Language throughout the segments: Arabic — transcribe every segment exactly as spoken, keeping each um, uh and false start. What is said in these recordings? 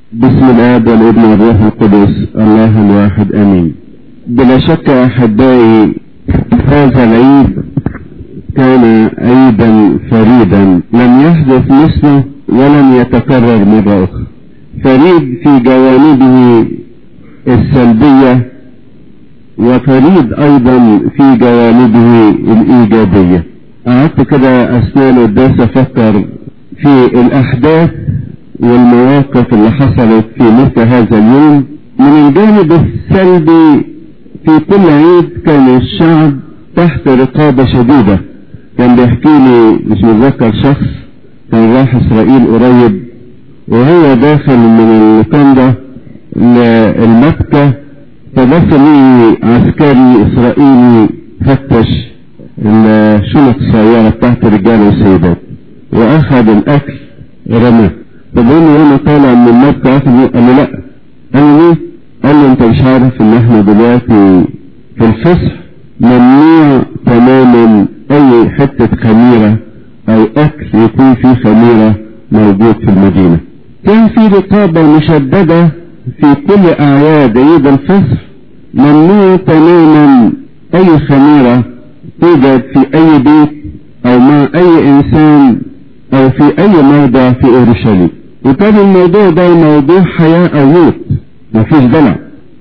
بسم الآب والابن والروح القدس الله الواحد آمين. بلا شك أحبائي هذا العيد كان عيدا فريدا لم يحدث مثله ولم يتكرر مرة أخرى، فريد في جوانبه السلبية وفريد أيضا في جوانبه الإيجابية. قعدت كده أثناء القداس أفكر في الأحداث والمواقف اللي حصلت في مثل هذا اليوم. من الجانب السلبي في كل عيد كان الشعب تحت رقابة شديدة. كان بيحكي لي مش متذكر شخص كان راح إسرائيل قريب وهو داخل من اللوكاندا للمكة، فبص لي عسكري إسرائيلي فتش الشنط الصغيرة بتاعت الرجال والسيدات وأخذ الأكل رماه. فبقول له وانا طالع من مكة اخذه، قال له لا. قال له ليه؟ قال له انت مش عارف ان احنا دلوقتي في الفصح ممنوع تماما اي حتة خميرة او اكل يكون فيه خميرة موجود في المدينة. كان في رقابة مشددة في كل اعياد عيد الفصح، ممنوع تماما اي خميرة توجد في اي بيت او مع اي انسان او في اي موضع في اورشليم. وكان الموضوع ده موضوع حياة او موت، مفيش دلع،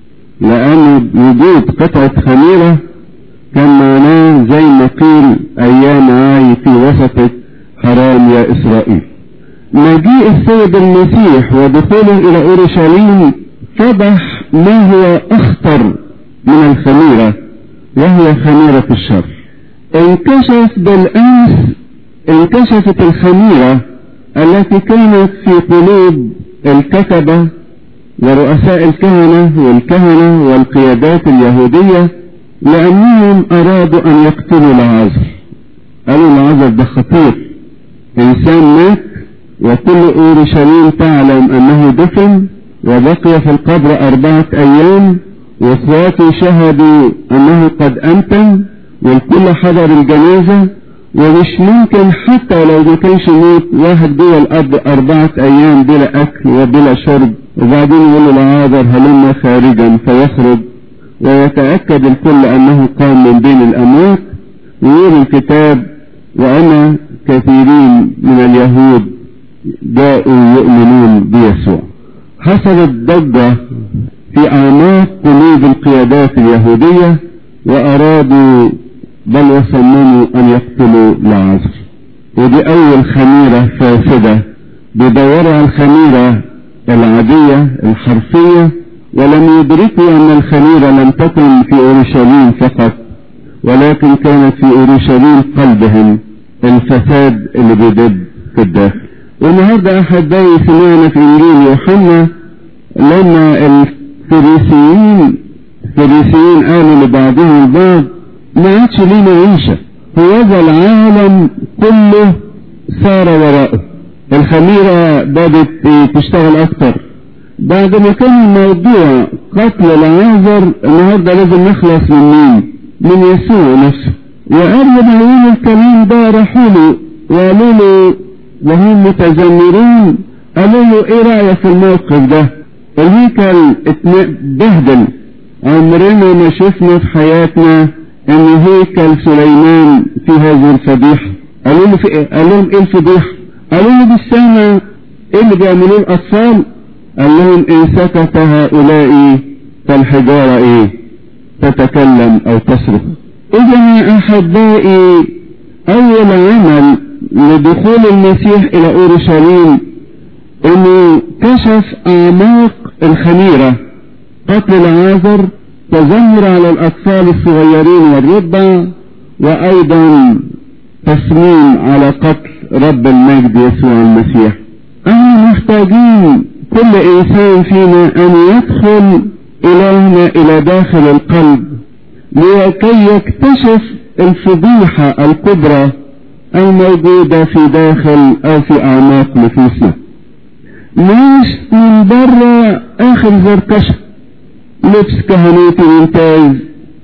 لان وجود قطعة خميرة كان معناه زي ما قيل ايام عاي في وسط حرام يا اسرائيل. مجيء السيد المسيح ودخوله الى اورشليم فضح ما هو اخطر من الخميرة وهي خميرة الشر. انكشف بالامس انكشفت الخميرة التي كانت في قلوب الكتبة ورؤساء الكهنة والكهنة والقيادات اليهودية، لأنهم أرادوا أن يقتلوا لعازر. قالوا لعازر ده خطير، إنسان مات وكل أورشليم تعلم أنه دفن وبقي في القبر أربعة أيام، وإخواته شهدوا أنه قد أنتن والكل حضر الجنازة، ومش ممكن حتى لو ما كانش موت واحد جوه الأرض أربعة أيام بلا أكل وبلا شرب، وبعدين يقول له لعازر هلم خارجا فيخرج، ويتأكد الكل أنه قام من بين الأموات. ويقول الكتاب وأنا كثيرين من اليهود جاءوا يؤمنون بيسوع. حصلت ضجة في أعماق قلوب القيادات اليهودية وأرادوا بل وصمموا أن يقتلوا لعازر. ودي أول خميرة فاسدة، بيدوروا على الخميرة العادية الحرفية، ولم يدركوا أن الخميرة لم تكن في أورشليم فقط، ولكن كانت في أورشليم قلبهم الفساد اللي بيدب في الداخل. والنهارده أحبائي سمعنا في إنجيل يوحنا لما الفريسيين الفريسيين قالوا لبعضهم البعض ما عادش لينا عيشة، هذا العالم كله صار وراءه. الخميرة بدت تشتغل أكتر بعد ما كان الموضوع قتل لعازر. النهارده لازم نخلص من مين؟ من يسوع نفسه. وقبل ما يقولوا الكلام ده راحوا له وقالوا له وهم متذمرين، قالوا له ايه رأيك في الموقف ده؟ الهيكل اتبهدل، عمرنا ما شفنا في حياتنا ان هيكل سليمان في هذه الفضيحة. قالوا له في ايه؟ قال لهم ايه الفضيحة؟ قالوا له بالسنة ايه اللي بيعملوه الاطفال؟ قال لهم ان سكت هؤلاء فالحجارة ايه؟ تتكلم او تصرخ. اذا يا احبائي اول عمل لدخول المسيح الى اورشليم انه كشف اعماق الخميرة، قتل لعازر، تذمر على الأطفال الصغيرين والرضع، وأيضا تصميم على قتل رب المجد يسوع المسيح. احنا محتاجين كل إنسان فينا أن يدخل إلينا إلى داخل القلب لكي يكتشف الفضيحة الكبرى الموجودة في داخل أو في أعماق نفوسنا. مش من بره آخر زركشة، لبس كهنوتي ممتاز،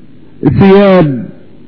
ثياب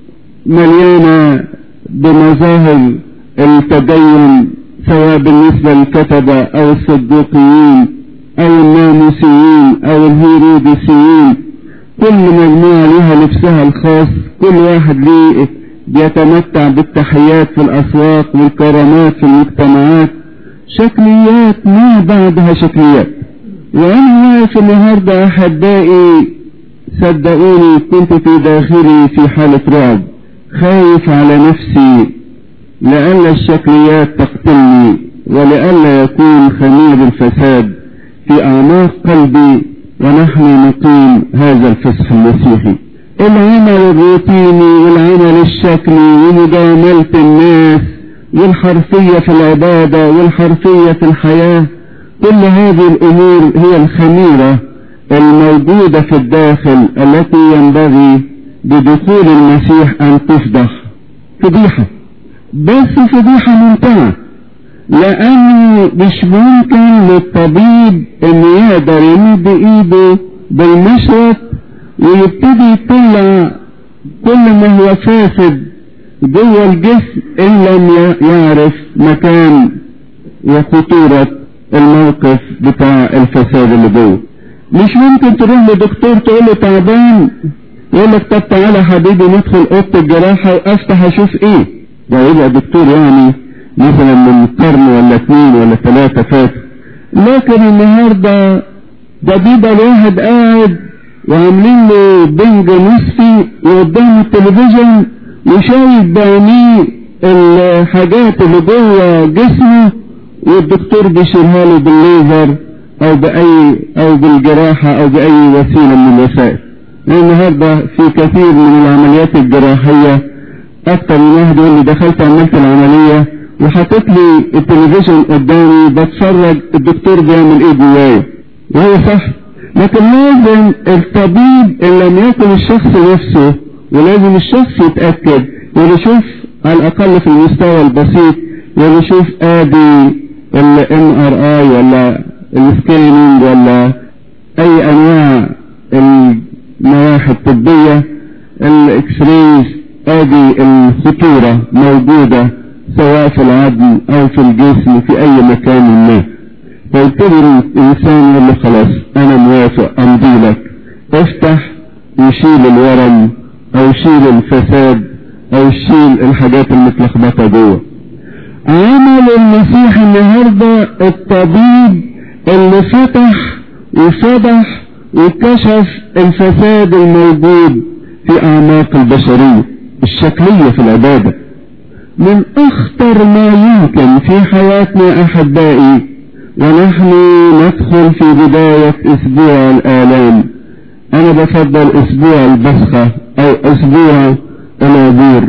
مليانة بمظاهر التدين سواء بالنسبة للكتبة أو الصدوقيين أو الناموسيين أو الهيروديسيين، كل مجموعة لها لبسها الخاص، كل واحد ليه بيتمتع بالتحيات في الأسواق والكرامات في المجتمعات، شكليات ما بعدها شكليات. وأنا واقف النهاردة أحبائي صدقوني كنت في داخلي في حالة رعب، خايف على نفسي لألا الشكليات تقتلني ولألا يكون خمير الفساد في أعماق قلبي ونحن نقيم هذا الفصح المسيحي. العمل الروتيني والعمل الشكلي ومجاملة الناس والحرفية في العبادة والحرفية في الحياة، كل هذه الأمور هي الخميرة الموجودة في الداخل التي ينبغي بدخول المسيح أن تفضح. فضيحة، بس فضيحة ممتعة، لأنه مش ممكن للطبيب أن يقدر يمد إيده بالمشرط ويبتدي يطلع كل ما هو فاسد جوه الجسم إن لم يعرف مكان وخطورة الموقف بتاع الفساد اللي جوه. مش ممكن تروح لدكتور تقول له تعبان يقول لك طب تعالى حبيبي ندخل اوضه الجراحه وافتح اشوف ايه، ده يبقى دكتور يعني مثلا من قرن ولا اثنين ولا ثلاثه فات. لكن النهارده ده بيبقى الواحد قاعد وعاملين له بنج نصفي وقدام التلفزيون وشايف بعينيه الحاجات اللي جوه جسمه، والدكتور بيشيلها له بالليزر او باي او بالجراحه او باي وسيله من الوسائل. النهارده في كثير من العمليات الجراحيه اكتر من واحد يقول لي دخلت عملت العمليه وحطيت لي التلفزيون قدامي بتفرج الدكتور بيعمل ايه جوايا، وهو صح. لكن لازم الطبيب ان لم يكن الشخص نفسه، ولازم الشخص يتاكد ويشوف على الاقل في المستوى البسيط، ويشوف ادي الام ار اي ولا السكانينج ولا اي انواع النواحي الطبيه، الاكس رايز، ادي الخطوره موجوده سواء في العظم او في الجسم في اي مكان ما. فيبتدي الانسان يقول له خلاص انا موافق امضي لك، افتح وشيل الورم او شيل الفساد او شيل الحاجات المتلخبطه جوه. عمل المسيح النهارده الطبيب اللي فتح وفضح وكشف الفساد الموجود في اعماق البشريه الشكليه في العباده. من اخطر ما يمكن في حياتنا احبائي ونحن ندخل في بدايه اسبوع الالام، انا بفضل اسبوع البسخه او اسبوع العبور.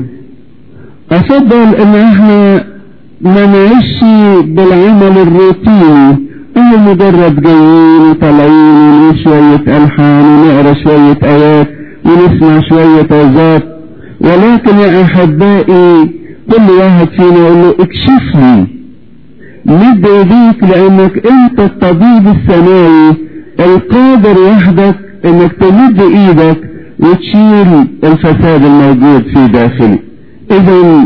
افضل ان احنا ما نعيش بالعمل الروتيني، هو مجرد جايين وطالعين ونقول شوية ألحان ونقرا شوية آيات ونسمع شوية عظات، ولكن يا أحبائي كل واحد فينا يقول له اكشفني، مد ايديك لأنك أنت الطبيب السماوي القادر وحدك أنك تمد ايدك وتشيل الفساد الموجود في داخلي. إذا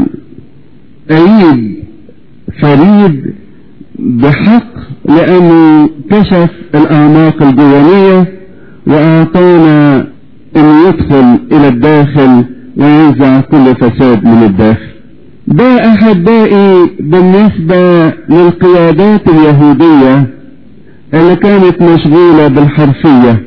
عيد فريد بحق لأنه كشف الأعماق الجوانية وأعطانا أن يدخل إلى الداخل وينزع كل فساد من الداخل. ده أحبائي بالنسبة للقيادات اليهودية اللي كانت مشغولة بالحرفية.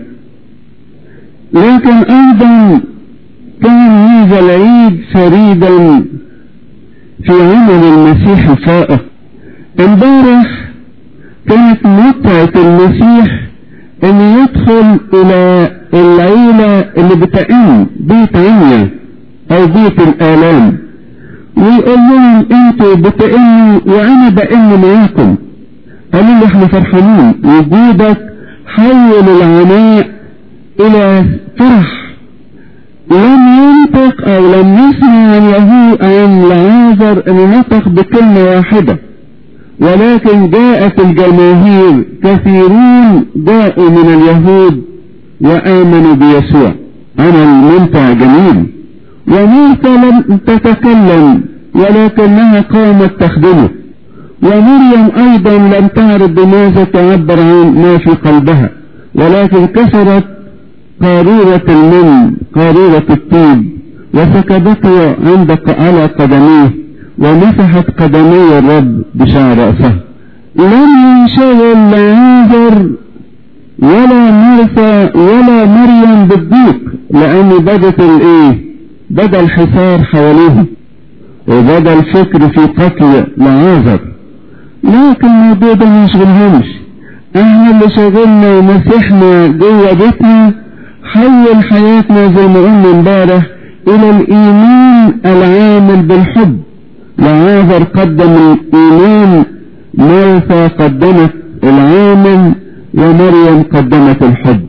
لكن أيضا كان هذا العيد فريدا في عمل المسيح الفائق. امبارح كانت متعة المسيح ان يدخل الى العيلة اللي بتأم بيت عنيا او بيت الالام ويقول لهم انتوا بتأموا وانا بأم معاكم. قالوا له احنا فرحانين وجودك حول العناء الى فرح. لم ينطق او لم يسمع عن يهود عن العازر ان نطق بكلمة واحدة، ولكن جاءت الجماهير كثيرون جاءوا من اليهود وآمنوا بيسوع. عمل ممتع جميل. ومرثا لم تتكلم ولكنها قامت تخدمه، ومريم أيضا لم تعرف بماذا تعبر عن ما في قلبها، ولكن كسرت قارورة المن قارورة الطيب وسكبته عند على قدميه ومسحت قدمي الرب بشعر رأسه. لم ينشغل لعازر ولا مرثى ولا مريم بالضيق، لأن بدت الايه بدا الحصار حواليهم وبدا الفكر في قتل لعازر، لكن الموضوع ده ما يشغلهمش. احنا اللي شغلنا ومسيحنا جوه بيتنا حول حياتنا زي ما قلنا امبارح الى الايمان العامل بالحب. لعازر قدم الايمان، مرثى قدمت العامل، ومريم قدمت الحب.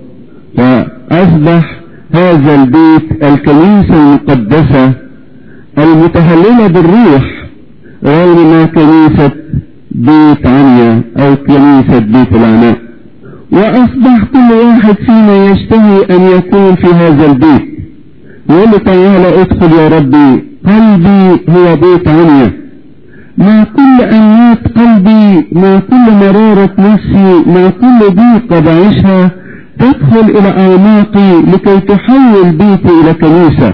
فاصبح هذا البيت الكنيسة المقدسة المتهللة بالروح، غير ما كنيسة بيت عنيا او كنيسة بيت العناء. واصبح كل واحد فينا يشتهي ان يكون في هذا البيت، يقول تعالى ادخل يا ربي، قلبي هو بيت عنيا، مع كل أنيات قلبي، مع كل مرارة نفسي، مع كل ضيقة بعيشها، تدخل إلى أعماقي لكي تحول بيتي إلى كنيسة،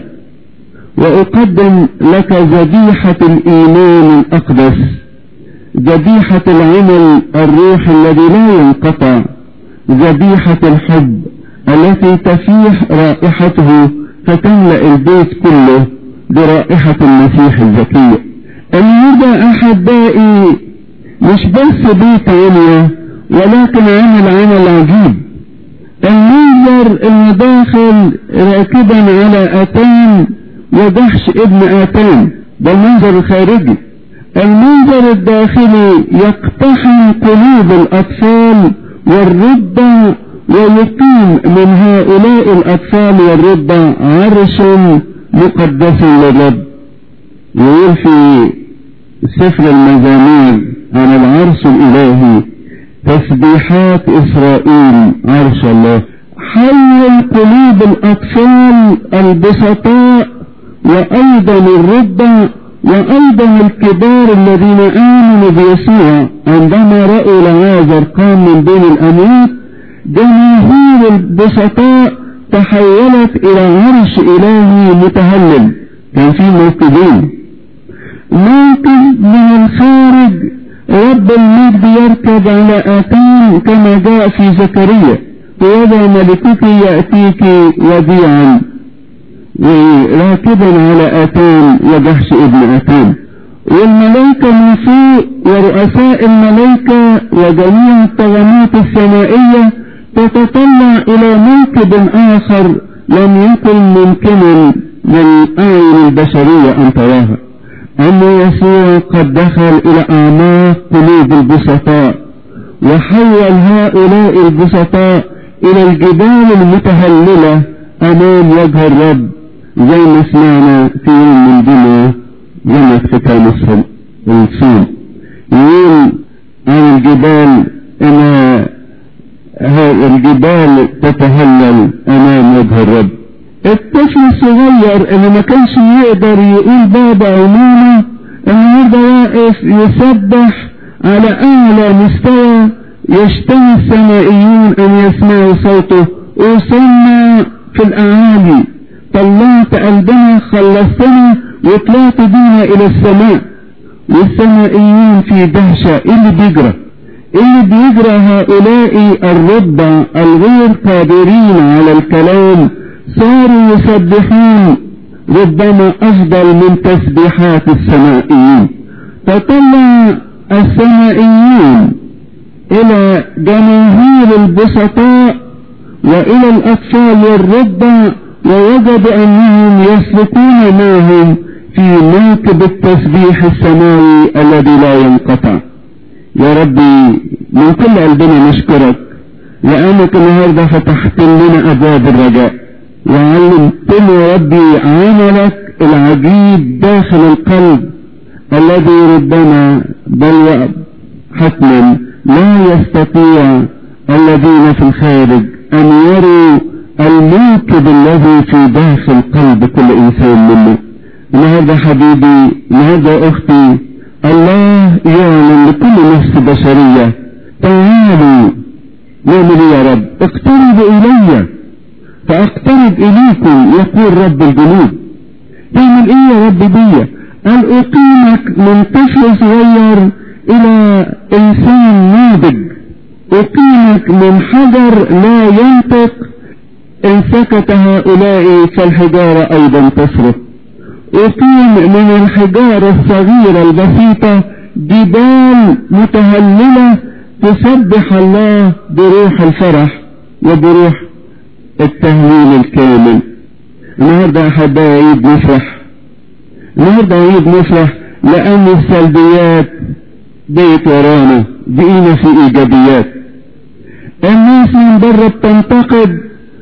وأقدم لك ذبيحة الإيمان الأقدس، ذبيحة العمل الروح الذي لا ينقطع، ذبيحة الحب التي تفيح رائحته فتملأ البيت كله برائحة المسيح الزكية. النهارده أحبائي مش بس بيت عنيا، ولكن عمل عمل عجيب. المنظر اللي داخل راكبا على آتان ودهش ابن آتان، ده المنظر الخارجي. المنظر الداخلي يقتحم قلوب الأطفال والرضع، ويقيم من هؤلاء الأطفال والرضع عرش مقدس للرب. يقول في سفر المزامير عن العرش الإلهي: تسبيحات إسرائيل عرش الله. حول قلوب الأطفال البسطاء وأيضا الرضع وأيضا الكبار الذين آمنوا بيسوع عندما رأوا لعازر قام من بين الأموات. جماهير البسطاء تحولت إلى عرش إلهي متهلل. كان في موكبين، موكب من الخارج رب المجد يركب على آتان كما جاء في زكريا: وذا ملكك يأتيك وديعا، وراكبا على آتان ودهش ابن آتان. والملائكة من فوق ورؤساء الملائكة وجميع الطغمات السمائية تتطلع إلى موكب آخر لم يكن ممكنا للأعين البشرية أن تراها، أن يسوع قد دخل إلى أعماق قلوب البسطاء وحول هؤلاء البسطاء إلى الجبال المتهللة أمام وجه الرب، زي ما سمعنا في يوم من الجمعة جمعة ختام الصوم. يقول عن الجبال إن الجبال تتهلل أمام وجه الرب. الطفل الصغير اللي ما كانش يقدر يقول بابا او ماما، النهارده واقف يسبح على اعلى مستوى، يشتهي السمائيون ان يسمعوا صوته: وصلنا في الاعالي، طلعت قلبنا، خلصتنا وطلعت بينا الى السماء. والسمائيون في دهشة. ايه اللي بيجرى؟ اللي بيجرى هؤلاء الرضع الغير قادرين على الكلام صاروا يسبحون ربما أفضل من تسبيحات السمائيين. فطلع السمائيون إلى جماهير البسطاء وإلى الأطفال والرضع، ووجد أنهم يسلكون معهم في موكب التسبيح السماوي الذي لا ينقطع. يا ربي من كل قلبنا نشكرك، لأنك النهارده فتحت لنا أبواب الرجاء، وعلمتنا يا ربي عملك العجيب داخل القلب الذي ربما بل حتما لا يستطيع الذين في الخارج أن يروا الموكب الذي في داخل قلب كل إنسان منا. النهارده حبيبي، النهارده أختي، الله يعلن لكل نفس بشرية تعالوا نعمل يا رب، اقتربوا إلي فأقترب إليكم يقول رب الجنود. تعمل إيه يا رب بيا؟ قال أقيمك من طفل صغير إلى إنسان ناضج، أقيمك من حجر لا ينطق، إن سكت هؤلاء فالحجارة أيضا تصرخ. أقيم من الحجارة الصغيرة البسيطة جبال متهللة تسبح الله بروح الفرح وبروح التهليل الكامل. النهارده أحبائي عيد مفرح، النهارده عيد مفرح لأن السلبيات بقت ورانا، بقينا في إيجابيات. الناس من بره بتنتقد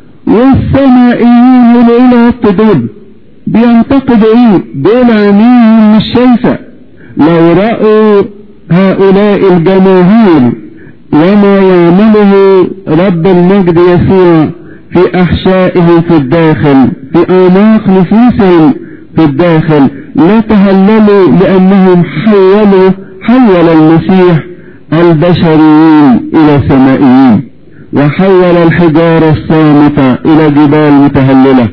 والسمائيين والعلا الطدود بينتقدوا ايه؟ دول عينيهم مش شايفة. لو رأوا هؤلاء الجماهير وما يعمله رب المجد يسوع في أحشائهم في الداخل، في أعماق نفوسهم في الداخل، لا تهللوا لأنهم حولوا حول المسيح البشريين إلى سمائيين، وحول الحجارة الصامتة إلى جبال متهللة،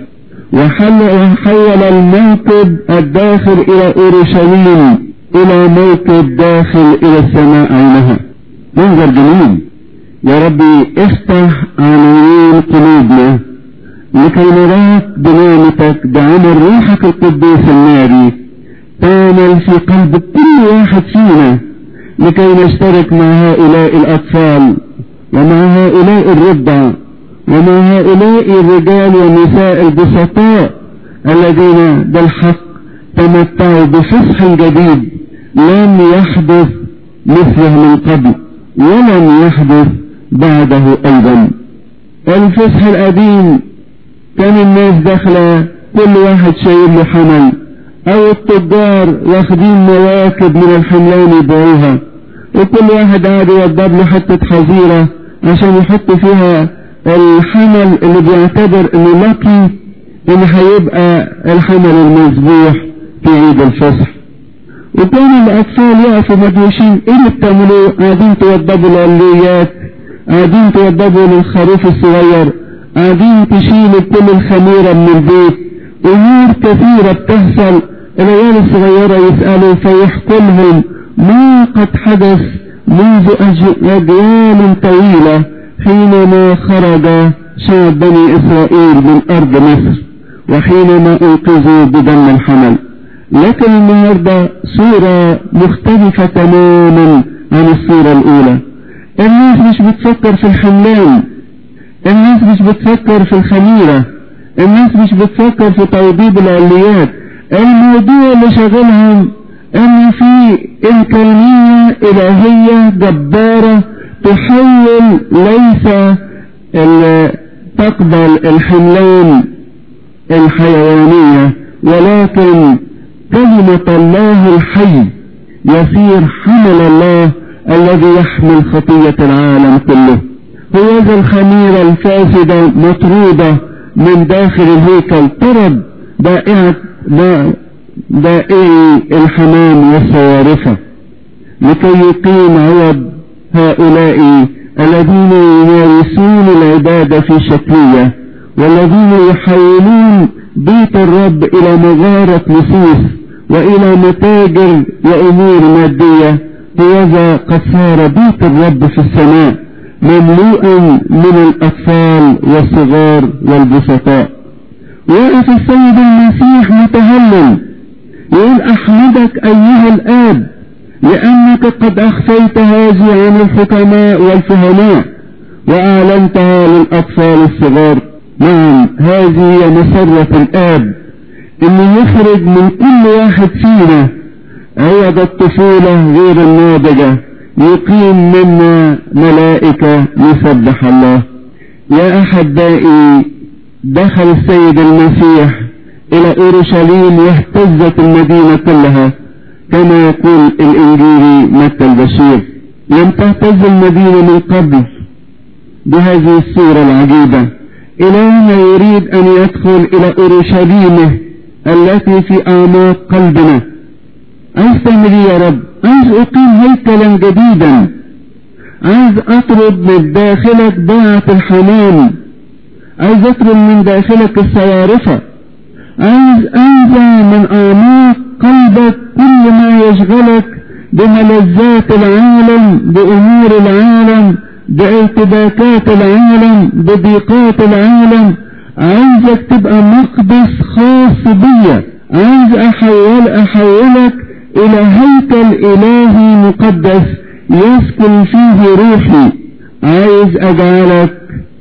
وحول الموكب الداخل إلى أورشليم إلى موكب داخل إلى السماء عينها. منظر جميل. يا ربي افتح عناوين قلوبنا لكي نراك بنعمتك بعمل روحك القدوس الناري تعمل في قلب كل واحد فينا، لكي نشترك مع هؤلاء الأطفال ومع هؤلاء الرضع ومع هؤلاء الرجال والنساء البسطاء الذين بالحق تمتعوا بفصح جديد لم يحدث مثله من قبل ولم يحدث بعده أيضا. الفصح القديم كان الناس داخلة كل واحد شايل له حمل، أو التجار واخدين مواكب من الحملان يبيعوها، وكل واحد قاعد يوضب له حتة حظيرة عشان يحط فيها الحمل اللي بيعتبر انه لقي ان هيبقى الحمل المذبوح في عيد الفصح. وكان الاطفال يقفوا مدوشين، ايه اللي بتعملوه؟ قاعدين توضبوا العلويات، قاعدين توضبوا للخروف الصغير، قاعدين تشيلوا كل الخميرة من البيت. امور كثيرة بتحصل، العيال الصغيرة يسألوا فيحكوا لهم ما قد حدث منذ أجيال طويلة حينما خرج شعب بني إسرائيل من أرض مصر وحينما انقذوا بدم الحمل. لكن النهاردة صورة مختلفة تماما عن الصورة الأولى. الناس مش بتفكر في الحملان، الناس مش بتفكر في الخميرة، الناس مش بتفكر في توضيب العليات. الموضوع اللي شغلهم ان في امكانية الهية جبارة تحول، ليس تقبل الحملان الحيوانية ولكن كلمة الله الحي يصير حمل الله الذي يحمل خطية العالم كله. هو ذا الخميرة الفاسدة مطرودة من داخل الهيكل، طرد بائعة بائعي الحمام والصوارفة لكي يقيم عوض هؤلاء الذين يمارسون العبادة في شكلية والذين يحولون بيت الرب إلى مغارة لصوص وإلى متاجر وأمور مادية. هذا قد صار بيت الرب في السماء مملوءا من الأطفال والصغار والبسطاء. وقف السيد المسيح متهلل يقول أحمدك أيها الآب لأنك قد أخفيت هذه عن الحكماء والفهماء وأعلنتها للأطفال الصغار. نعم، هذه هي مسرة الآب، إنه يخرج من كل واحد فينا عوض الطفولة غير الناضجة، يقيم منا ملائكة يسبح الله. يا أحبائي، دخل السيد المسيح إلى أورشليم واهتزت المدينة كلها كما يقول الإنجيلي متى البشير. لم تهتز المدينة من قبل بهذه الصورة العجيبة. إلهنا يريد أن يدخل إلى أورشليمه التي في أعماق قلبنا. عايز تعمل إيه يا رب؟ عايز أقيم هيكلا جديدا، عايز أطرد من داخلك ضاعة الحنان، عايز أطرد من داخلك الصوارفة، عايز أنزع من أعماق قلبك كل ما يشغلك بملذات العالم، بأمور العالم، بارتباكات العالم، بضيقات العالم. عايزك تبقى مقدس خاص بيا، عايز أحول أحولك إلى هيكل إلهي مقدس يسكن فيه روحي. عايز أجعلك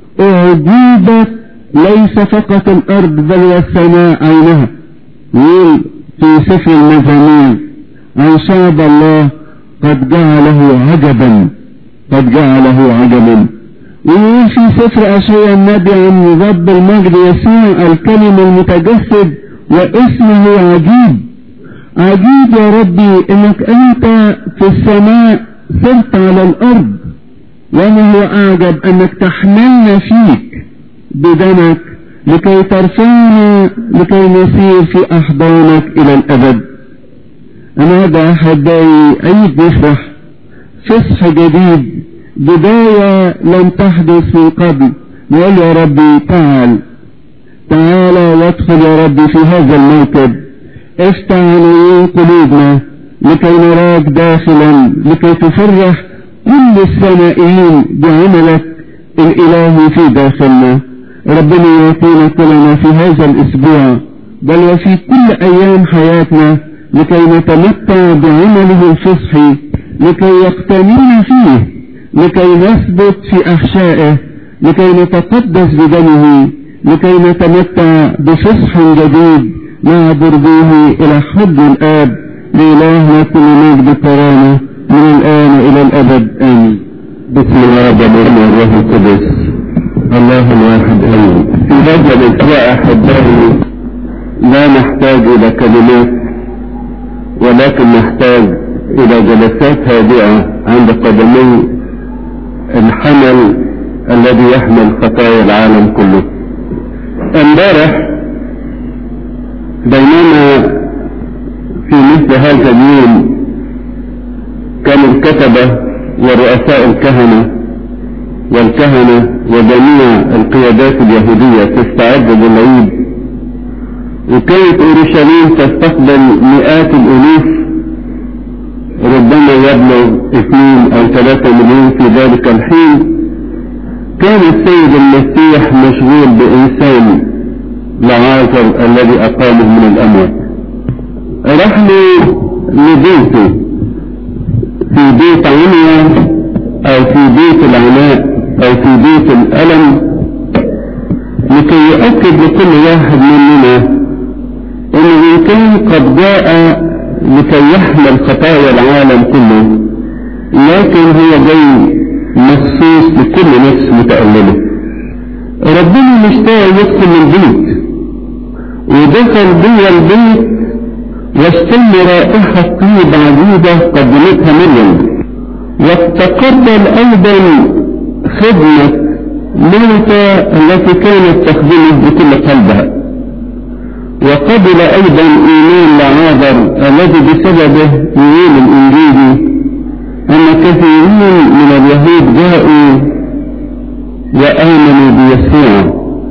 أعجوبة ليس فقط الأرض بل والسماء عينها. يقول في سفر المزامير عن شعب الله قد جعله عجبا، قد جعله عجبا. ويقول في سفر أشعياء النبي عن رب المجد يسوع الكلمة المتجسد واسمه عجيب. عجيب يا ربي انك انت في السماء صرت على الارض، وما هو اعجب انك تحملنا فيك بدمك لكي ترفعنا، لكي نسير في احضانك الى الابد. انا هذا احبائي عيد نفرح، فصح جديد، بداية لم تحدث من قبل. نقول يا ربي تعال تعال وادخل يا ربي في هذا الموكب، افتح عيون قلوبنا لكي نراك داخلا، لكي تفرح كل السمائيين بعملك الالهي في داخلنا. ربنا يعطينا كلنا في هذا الاسبوع بل وفي كل ايام حياتنا لكي نتمتع بعمله الفصحي، لكي يقتنينا فيه، لكي نثبت في احشائه، لكي نتقدس بدمه، لكي نتمتع بفصح جديد نعبر به الى حضن الاب. لإلهنا كل مجد الكرامة من الآن إلى الأبد آمين. بسم الله والابن والروح القدس الله الواحد آمين. في هذا الإسبوع أحبائي لا نحتاج إلى كلمات، ولكن نحتاج إلى جلسات هادئة عند قدمي الحمل الذي يحمل خطايا العالم كله. امبارح بينما في مثل هذا اليوم كان الكتبة ورؤساء الكهنة والكهنة وجميع القيادات اليهودية تستعد للعيد، وكانت اورشليم تستقبل مئات الالوف، ربما يبلغ اثنين او ثلاثة مليون في ذلك الحين. كان السيد المسيح مشغول بإنسان لعازر الذي أقامه من الأموات. راح له لبيته في بيت عنيا أو في بيت العناء أو في بيت الألم، لكي يؤكد لكل واحد مننا أنه إن كان قد جاء لكي يحمل خطايا العالم كله، لكن هو جاي مخصوص لكل نفس متألمة. ربنا مشتاق يدخل البيت، ودخل جوه البيت واستلم رائحة طيب عجيبة قدمتها مريم، وتقبل أيضا خدمة موسى التي كانت تخدمه بكل قلبها، وقبل أيضا إيمان لعازر الذي بسببه يقول الإنجيل أن كثيرين من اليهود جاءوا وآمنوا بيسوع.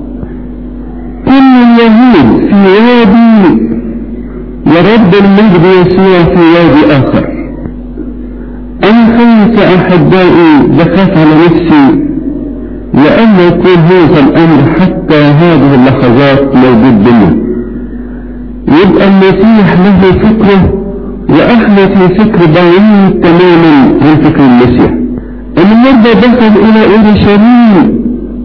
كل اليهود في وادي ورب المجد يسوع في وادي آخر. أنا خايف أحبائي بخاف على نفسي لأن يكون هذا الأمر حتى هذه اللحظات موجود بنا، يبقى المسيح له فكره وإحنا في فكر بعيد تماما عن فكر المسيح. النهارده دخل إلى أورشليم،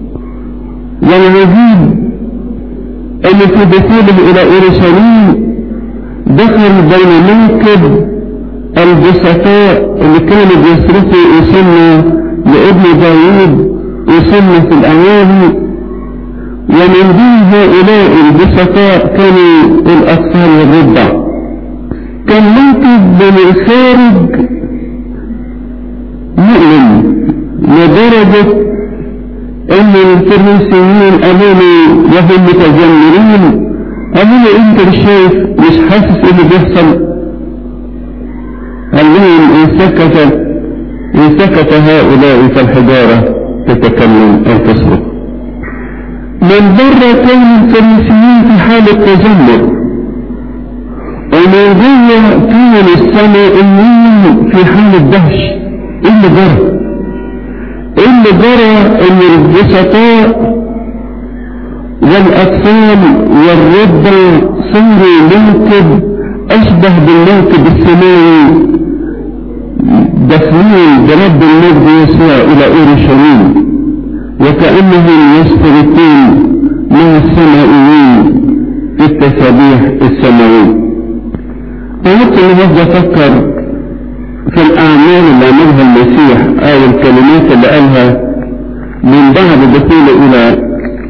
والعجيب أن في دخوله إلى أورشليم دخل بين موكب البسطاء اللي كانوا بيصرفوا يسمى لابن داوود يسمى في الأعوام، ومن دون هؤلاء البسطاء كانوا الأطفال والرضع. كان موكب من الخارج مؤلم لدرجة ان الفرنسيين امامي وهم متذمرين قالوا له انت شايف مش حاسس اللي بيحصل؟ قال لهم سكتت إن سكت هؤلاء فالحجارة تتكلم أو تصرخ. من بره كان الفريسيين في حالة تذمر، ومن جوه كان السمائيين في حالة دهش. إيه اللي جرى؟ إيه اللي جرى إن البسطاء والأطفال والرضع صاروا موكب أشبه بالموكب السماوي داخلين برب المجد يسوع إلى أورشليم، وكأنهم يشتركون مع السمائيين في التسابيح السماوية. فممكن الواحد يفكر في الأعمال اللي عملها المسيح أو الكلمات اللي قالها من بعد دخوله إلى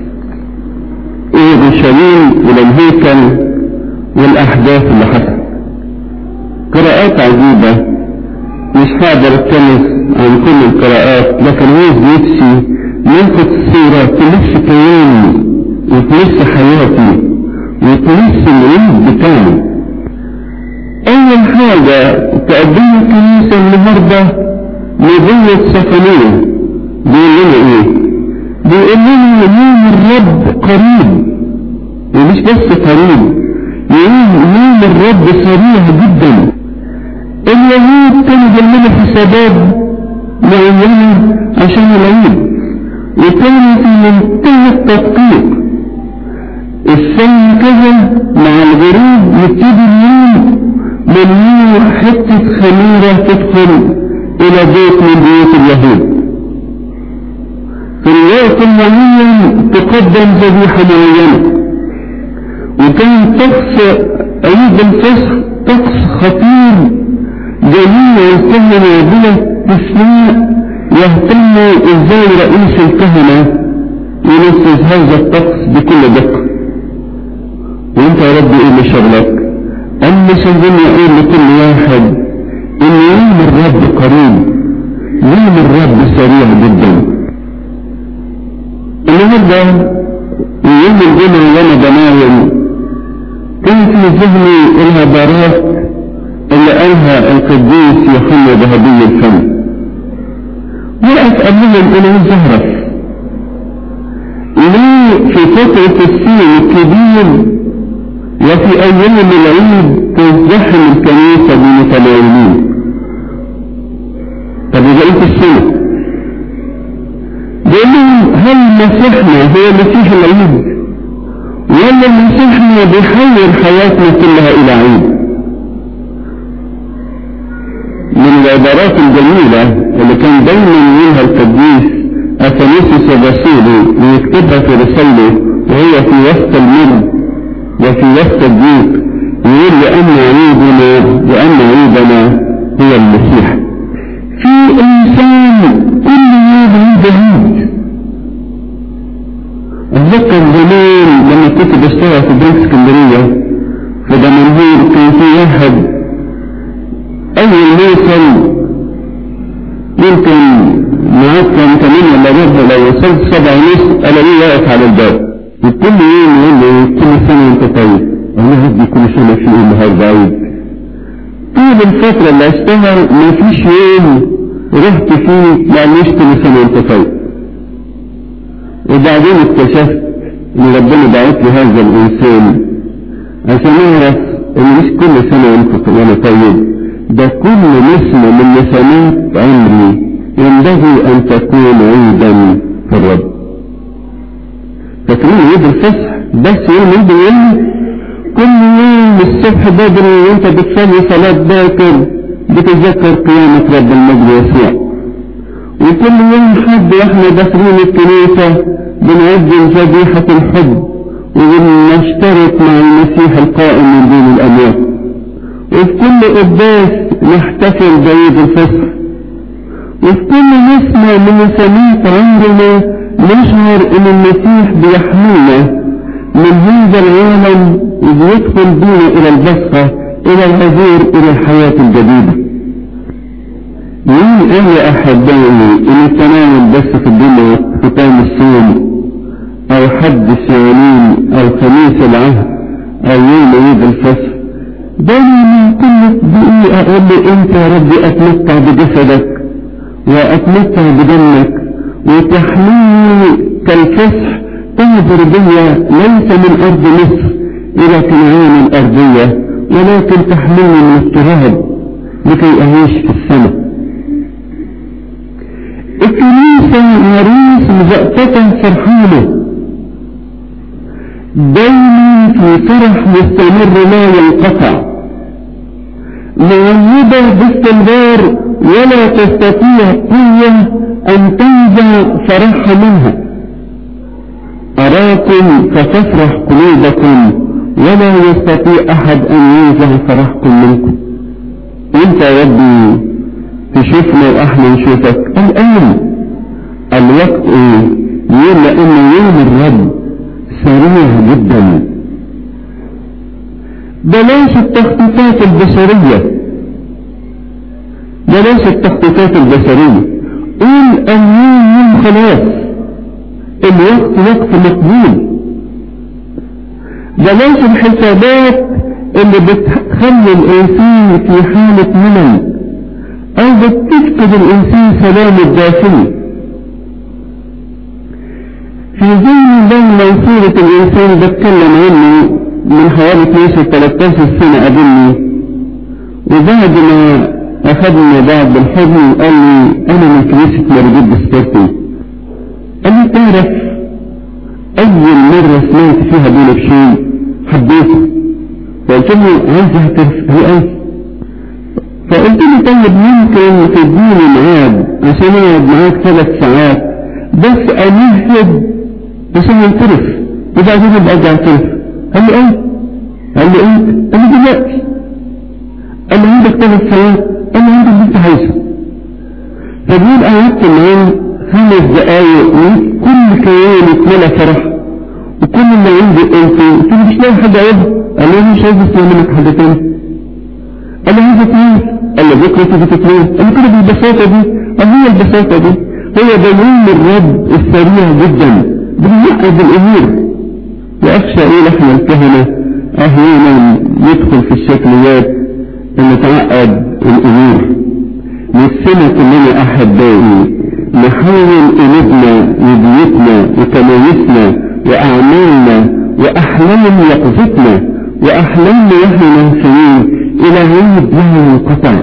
أورشليم إلى الهيكل والأحداث اللي حصلت. قراءات عجيبة، مش هقدر أتكلم عن كل القراءات، لكن عايز نفسي ناخد صورة تمس كياني وتمس حياتي وتمس العيد بتاعي. أول حاجة تقدم الكنيسة النهاردة نبوة سفنية. بيقول لنا إيه؟ بيقول لنا يوم الرب قريب، ومش بس قريب، يوم الرب سريع جدا. اليهود كانوا بيعملوا حسابات معينة عشان العيد، وكانوا في منتهى التدقيق. السنة كذا مع الغروب يبتدي اليوم ممنوع حتة خميرة تدخل إلى بيت من بيوت اليهود. في الوقت المعين تقدم ذبيحة معينة. وكان طقس عيد الفصح طقس خطير، جميع الكهنة بلا استثناء يهتموا ازاي رئيس الكهنة ينفذ هذا الطقس بكل دقة. وانت يا رب ايه اللي شغلك؟ اما شغلني اقول لكل واحد ان يوم الرب قريب، يوم الرب سريع جدا. النهارده يوم الجمعة وانا بنايم كان في ذهني العبارات اللي قالها القديس يوحنا ذهبي الفم. وقت قبلهم انا زهرف ليه في فترة السين الكبير وفي ايام العيد تزدحم الكنيسة بمتناولين. طب اذا انت السنة بيقولوا هل مسيحنا هو مسيح العيد ولا مسيحنا بيحول حياتنا كلها الى عيد؟ من العبارات الجميلة اللي كان دايما يقولها القديس أثناسيوس الرسولي ويكتبها في رسالته وهي في وسط المجد وفي وسط الضيق، يقول لأن عيدنا لأن عيدنا هو المسيح. في إنسان كل يوم عيد عيد. أتذكر زمان لما كنت بشتغل في بنك اسكندرية في دمنهور كان في واحد أول ما يوصل يمكن معاك كان تمانية إلا ربع، لو وصلت سبعة ونص ألاقيه واقف على الباب وكل يوم يقول لي كل سنة وأنت طيب. أنا هدي كل سنة في إيه النهارده عيد. طول الفترة اللي أشتغل ما فيش يوم رحت فيه معلش كل سنة وأنت طيب. وبعدين اكتشفت إن ربنا بعت لي هذا الإنسان عشان يعرف إن مش كل سنة وأنت طيب، ده كل نسمة من نسمات عمري ينبغي أن تكون عيدا في الرب. فاكرين عيد الفصح بس يوم عيد اليوم كل يوم الصبح بدري وانت بتصلي صلاة باكر بتذكر قيامة رب المجد يسوع. وكل يوم حد واحنا داخلين الكنيسة بنقدم ذبيحة الحب وبنشترك مع المسيح القائم من بين الأموات. وفي كل قداس نحتفل بعيد الفصح. وفي كل نسمة من نسمات عمرنا نشعر ان المسيح بيحملنا من هذا العالم وبيدخل بينا الى البصرة الى العبور الى الحياة الجديدة. مين قال يا احبائي ان التناول بس في الدنيا ختام الصوم او حد الشوالين او خميس العهد او يوم عيد الفصح؟ دايما كل دقيقة أقول له أنت يا ربي أتمتع بجسدك وأتمتع بدمك وتحميني كالفصح تعبر بي ليس من أرض مصر إلى كنعان الأرضية ولكن تحميني من التراب لكي أعيش في السماء. الكنيسة عريس مزقطة فرحانة دايما في فرح مستمر لا ينقطع معيدة باستمرار ولا تستطيع قوة أن تنزع فرحها منها. أراكم فتفرح قلوبكم ولا يستطيع أحد أن ينزع فرحكم منكم. وانت يا ربي تشوفنا وإحنا نشوفك الآن. الوقت ايه؟ يقول لأن يوم الرب سريع جدا. بلاش التخطيطات البشرية بلاش التخطيطات البشرية قول اليوم يوم خلاص، الوقت وقت مقبول. بلاش الحسابات اللي بتخلي الإنسان في حالة ملل أو بتفقد الإنسان سلام الداخلي. في ذهن دولة صورة الإنسان بتكلم عنه من حوالي اثناشر ثلاثة سنة قبلني، وبعد ما أخذنا بعض بالحضن وقال لي أنا من كنيسة مرجد السبورتي. قال لي تعرف أول مرة سمعت فيها دول بشيء حبيته، فقلت له عايز اعترف هي أنت. فقلت له طيب ممكن تديني ميعاد عشان أقعد معاك ثلاث ساعات بس أمهد عشان ينصرف وبعدين يبقى ارجع اعترف. قال لي ايه؟ قال لي ايه؟ قال لي دلوقتي. قال لي عندك ثلاث ساعات؟ قال لي عندك اللي انت عايزه. فبيقول قعدت معاه خمس دقايق وكل كيان اتملى فرح وكل اللي عندي قلته قلت له مش لاقي حاجه اقولها. قال لي مش عايز اسمع منك حاجه تاني. قال لي عايز اتنين. قال لي بكره تيجي تتنين. قال لي كده بالبساطه دي. قال هي البساطه دي هو دليل الرب السريع جدا بنعقد الامور. واخشى ايه احنا الكهنة احيانا ندخل في الشكليات اللي تعقد الامور. نفسنا كلنا احبائي نحاول قلوبنا وبيوتنا وكنايسنا واعمالنا واحلام يقظتنا واحلامنا واحنا منسيين الى عيد لا ينقطع.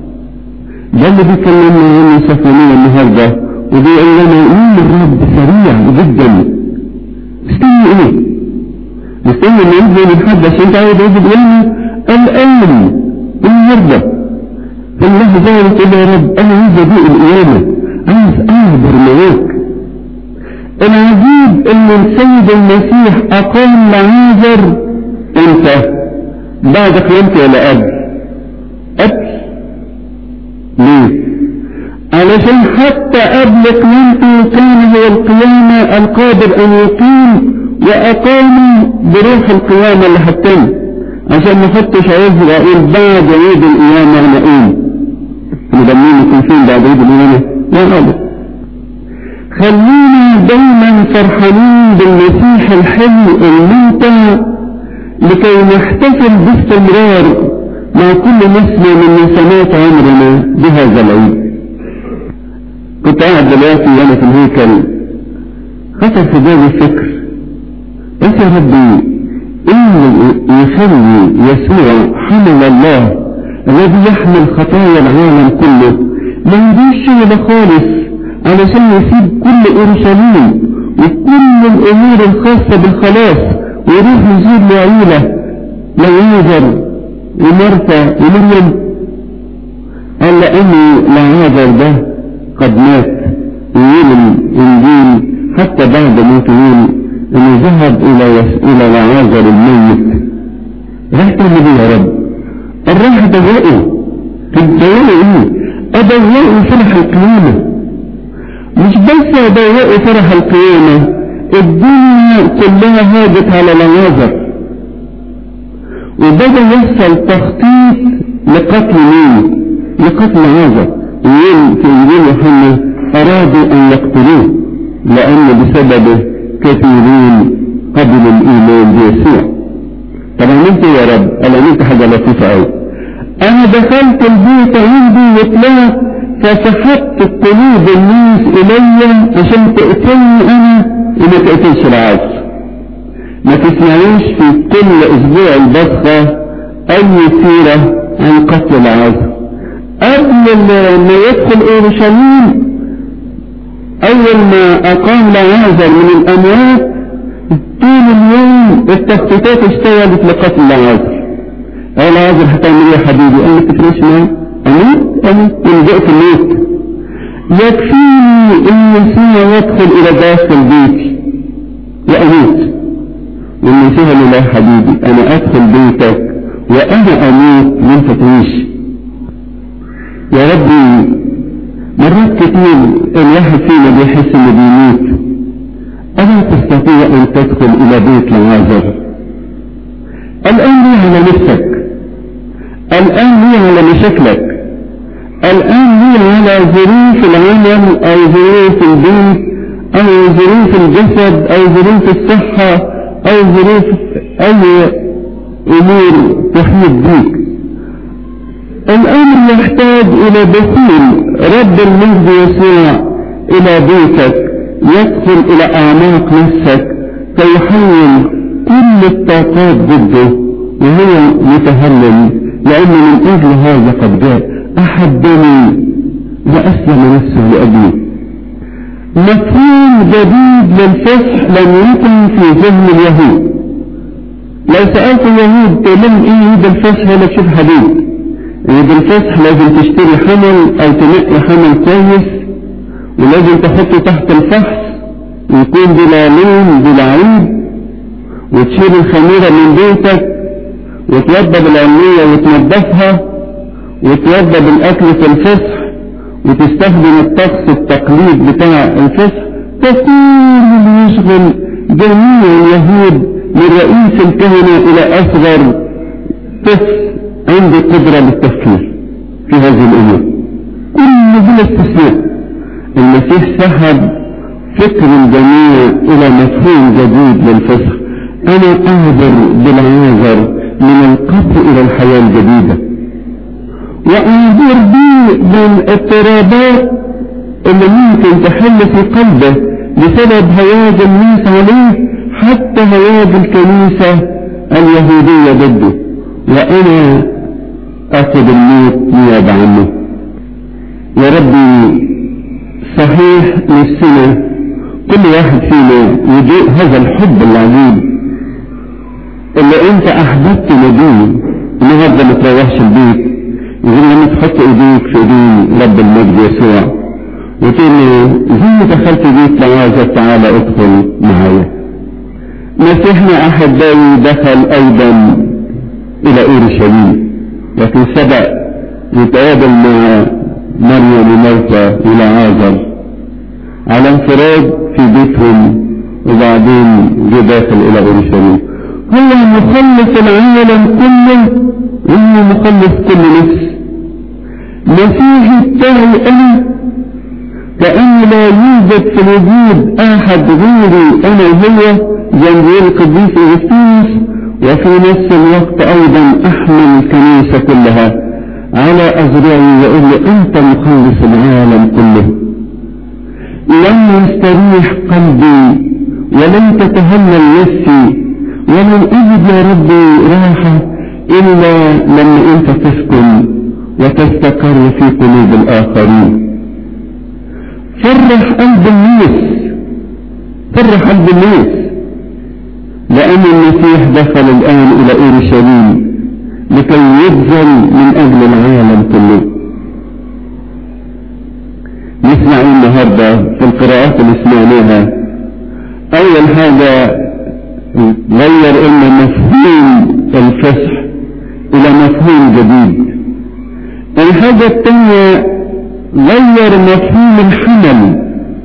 ده اللي بيكلمنا عنه سفرية النهارده وبيقول لنا يوم الرب سريع جدا. استنى ايه؟ استنى ان ينزل من حد عشان تعود يجب يومه الان النهارده. الله ذلك تقول يا رب انا عايز ادوق القيامه، عايز اعبر معاك. العجيب ان السيد المسيح اقام لعازر امتى؟ بعد قيامته ولا قبل؟ قبل. ليه؟ علشان حتى قبل قيامته كان هو القيامة القادر أن يقيم وأقام بروح القيامة اللي هتتم عشان ما حطش عذر أقول بعد عيد القيامة أنا أقوم. مدمين يكون فين بعد عيد القيامة؟ لا غلط. خلينا دايما فرحانين بالمسيح الحلو الممتع لكي نحتفل باستمرار مع كل نسمة من نسمات عمرنا بهذا العيد. كنت قاعد دلوقتي وانا في الهيكل خطر في بالي فكر، قلت يا ربي ايه يخلي يسوع حمل الله الذي يحمل خطايا العالم كله ما يديش شغل خالص علشان يسيب كل اورشليم وكل الامور الخاصة بالخلاص ويروح يزور لعيلة لعازر ومرثا ومريم؟ قال لأني لعازر ده قد مات. ويقول الإنجيل حتى بعد موته انه ذهب الى الى لعازر الميت. راح تعمل ايه يا رب؟ الراح ادوقه. تدوقه ايه؟ ادوقه فرح القيامة. مش بس ادوقه فرح القيامة، الدنيا كلها هاجت على لعازر وبدأ يحصل تخطيط لقتل مين؟ لقتل لعازر. يقول في انجيل يوحنا ارادوا ان يقتلوه لان بسببه كثيرين قبلوا الايمان بيسوع. طب عملت ايه يا رب؟ قال عملت حاجة لطيفة قوي. انا دخلت البيت عندي وطلعت فسحبت قلوب الناس الي عشان تقتلني انا وما تقتلش العصر. ما تسمعوش في كل اسبوع البصخة اي سيرة عن قتل العصر. قبل ما يدخل اورشليم اول ما اقام لعازر من الاموات طول اليوم التخطيطات اشتغلت لقتل لعازر. قال لعازر هتعمل ايه يا حبيبي؟ قال لي تفرش معاه اموت اموت ان جئت الموت. يكفيني ان يسوع يدخل الى داخل بيتي واموت. والمسيح قال له يا حبيبي انا ادخل بيتك وانا اموت وانت تعيش. يا ربي مرات كتير الواحد فينا بيحس انه بيموت. ألا تستطيع أن تدخل إلى بيت لعازر؟ الآن ليه على نفسك؟ الآن ليه على مشاكلك؟ الآن ليه على ظروف العمل أو ظروف البيت أو ظروف الجسد أو ظروف الصحة أو ظروف أي أمور تحيط بك؟ الأمر يحتاج إلى دخول رب المجد يسوع إلى بيتك، يدخل إلى أعماق نفسك فيحول كل الطاقات ضده وهو متهلل، لأن من أجل هذا قد جاء أحبني وأسلم نفسه لأجلي. مفهوم جديد للفصح لم يكن في ذهن اليهود. لو سألت اليهود لم إيه عيد الفصح ولا تشوف حديد؟ عيد الفصح لازم تشتري حمل أو تنقي حمل كويس ولازم تحطه تحت الفحص ويكون بلا لون بلا عيب، وتشيل الخميرة من بيتك وتوضب العلية وتنظفها وتوضب الأكل في الفصح وتستخدم الطقس التقليد بتاع الفصح. تكون اللي يشغل جميع اليهود من رئيس الكهنة إلى أصغر طفل عنده قدرة للتفكير في هذه الأمور كل بلا استثناء. المسيح سحب فكر الجميع إلى مفهوم جديد للفصح. أنا أعبر بالعازر من القبر إلى الحياة الجديدة، وأعبر بي بالاضطرابات اللي ممكن تحل في قلبه بسبب هياج الناس عليه حتى هياج الكنيسة اليهودية ضده، وأنا أخذ الموت نيابة عنه. يا ربي صحيح نفسنا كل واحد فينا يجيء هذا الحب العجيب اللي انت احببت نبيه النهارده ما تروحش البيت يقول لما تحط ايديك في ايدين رب المجد يسوع وتقول له زي ما دخلت بيت لعازر تعالى ادخل معايا. مسيحنا احبائي دخل ايضا الى اورشليم لكن سبق يتقابل مع مريم ومرثا ولعازر على انفراد في بيتهم وبعدين جه داخل الى اورشليم. هو مخلص العالم كله وهو مخلص كل نفس. مسيحي بتاعي انا كأن لا يوجد في الوجود احد غيري انا وهو زي القديس اغسطينوس، وفي نفس الوقت ايضا احمل الكنيسة كلها على أذرعي وأقول له أنت مخلص العالم كله. لن يستريح قلبي ولن تتهلل نفسي ولن أجد يا ربي راحة إلا لما أنت تسكن وتستقر في قلوب الآخرين. فرح قلب الناس، فرح قلب الناس، لأن المسيح دخل الآن إلى أورشليم لكي يبذل من أجل العالم كله. نسمع النهاردة في القراءات اللي سمعناها أول حاجة غير إن مفهوم الفصح إلى مفهوم جديد. الحاجة الثانية غير مفهوم الحمل.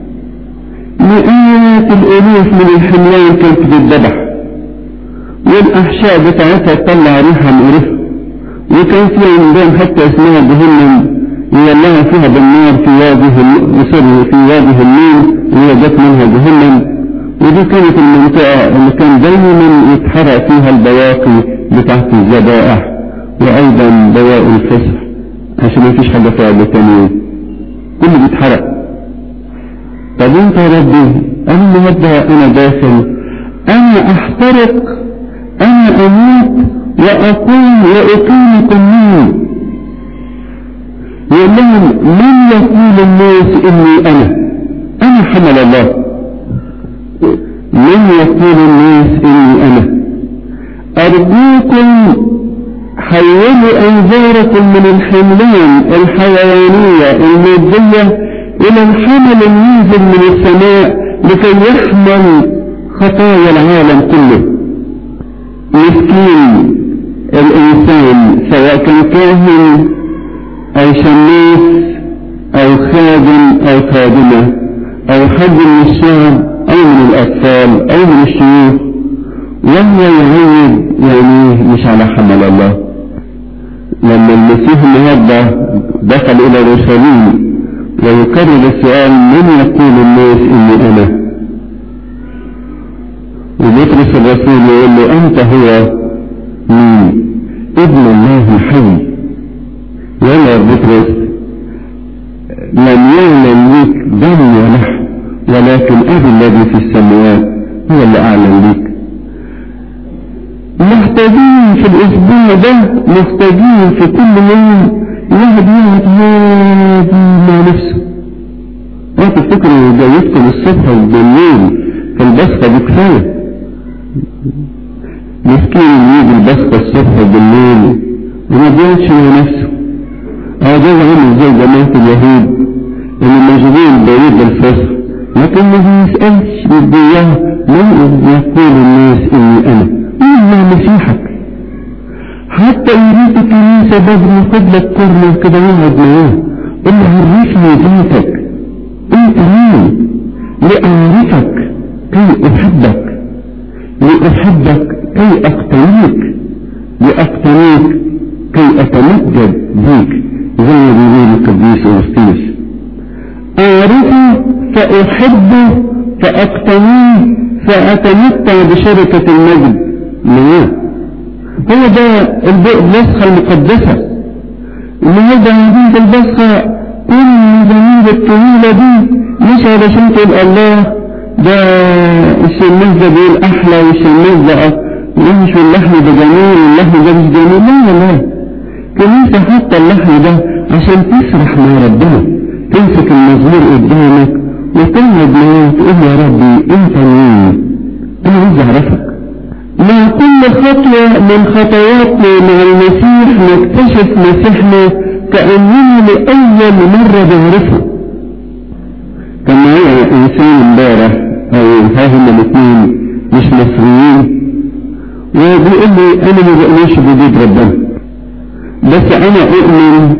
مئات الألوف من الحملان كانت بتذبح والأحشاء بتاعتها تطلع ريحة مقرفة، وكان في عندهم حتى اسمها جهنم يولعوا فيها بالنار في وادي في وادي النيل وهي جت منها جهنم، ودي كانت المنطقة اللي كان دايما يتحرق فيها البواقي بتاعت الذبائح وأيضا بواقي الفصح عشان ما فيش حاجة فيها بتانية كله بيتحرق. طب انت يا ربي انا النهارده انا داخل انا احترق انا اموت واقوم واقيمكم مني. يقول لهم من يقول الناس اني انا انا حمل الله. من يقول الناس اني انا. ارجوكم حولوا انظاركم من الحملان الحيوانية المادية الى الحمل النازل من السماء لكي يحمل خطايا العالم كله. مسكين الانسان سواء كان كاهن او شماس او خادم او خادمة او حد من الشعب او من الاطفال او من الشيوخ وهو يعيد يعني مش على حمل الله. لما المسيح النهارده دخل الى اورشليم ويكرر السؤال من يقول الناس اني انا، وبطرس الرسول يقول له انت هو مين؟ ابن الله الحي. يا بطرس لم يعلن لك دم ولحم ولكن ابي الذي في السماوات هو اللي اعلن لك. محتاجين في الاسبوع ده محتاجين في كل يوم الواحد يقعد هادي مع نفسه. انت تفتكروا جايتكم الصبح والبالليل في البسطة بكفاية؟ مسكين يجي البسطة الصبح والبالليل وما بيقعدش مع نفسه. اه ده عامل زي جماعة اليهود اللي موجودين بعيد الفصح لكن ما بيسألش بالدياه من يقول الناس اني انا الا مسيحك. حتى يريد الكنيسة بدري ياخد لك كورنر كده يقعد معاه قل له عرفني ذاتك انت مين لأعرفك كي احبك لأحبك كي اقتنيك لأقتنيك كي اتمجد بيك زي ما بيقول القديس أغسطينوس. اعرفه فاحبه فاقتنيه فاتمتع بشركة المجد معاه. هو ده البسخة المقدسة. النهارده عندنا البسخة كل الجميلة الطويلة دي مش علشان تقول الله ده الشماس ده بيقول احلى والشماس ده مش واللحم ده جميل واللحم ده مش جميل. لا لا كنيسة حتى اللحم ده عشان تسرح مع ربنا تمسك المزمور قدامك وتقعد معاه تقول يا ربي انت مين؟ انا عايز اعرفك. مع كل خطوة من خطواتنا مع المسيح نكتشف مسيحنا كأننا لأول مرة بنعرفه. كان معايا إنسان امبارح أو هاهم الاثنين مش مصريين وبيقول لي أنا ما بقولش بوجود ربنا بس أنا أؤمن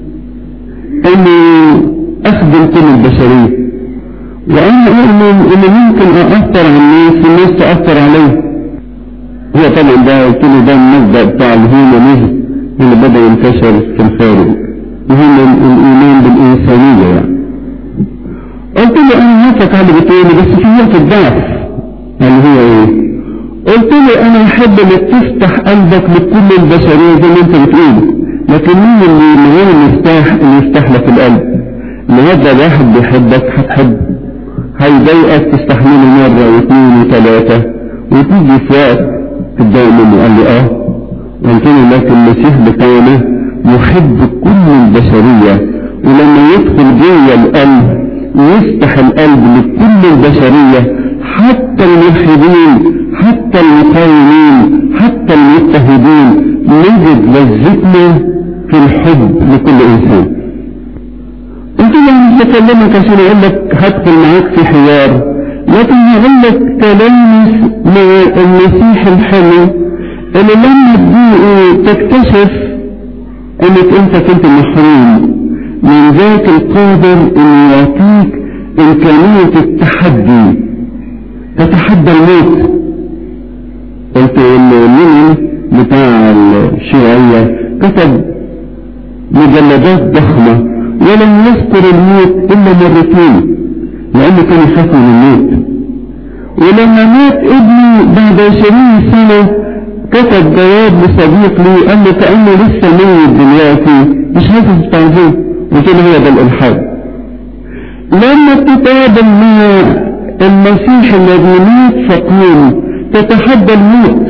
إني أخدم كل البشرية وأنا أؤمن إني ممكن أأثر على الناس والناس تأثر علي. هو طبعا ده قلت له ده المبدأ بتاع الهيومانيزم اللي بدأ ينتشر في الخارج وهو الإيمان بالإنسانية يعني. قلت له أنا نفسك على بتقولي بس في نقطة ضعف اللي هو إيه؟ قلت له أنا أحب إنك تفتح قلبك لكل البشرية زي ما أنت بتقول لكن مين اللي من المفتاح اللي يفتح لك القلب؟ النهارده واحد بيحبك هتحب هيضايقك تستحمله مرة واثنين وثلاثة وتيجي في وقت تتضايق منه. قال لي اه قلت له لكن المسيح بتاعنا يحب كل البشرية ولما يدخل جوه القلب يفتح القلب لكل البشرية حتى الملحدين حتى المقاومين حتى المضطهدين نجد لذتنا في الحب لكل انسان. قلت له انا مش بكلمك عشان اقول لك هدخل معاك في حوار لكن هقول لك تلامس مع المسيح الحلو اللي لما تجي تكتشف انك انت كنت محروم من ذاك القادر ان يعطيك امكانية التحدي تتحدى الموت. قلت الليل بتاع الشيوعية كتب مجلدات ضخمة ولم يذكر الموت الا مرتين لانه كان يخاف من الموت ولما مات ابني بعد عشرين سنة كتب جواب لصديق لي قال له كأنه لسه ميت دلوقتي مش حاسس بتعذيب. قلت له هو ده الإلحاد. لما تتقابل مع المسيح الذي مات فقيم تتحدى الموت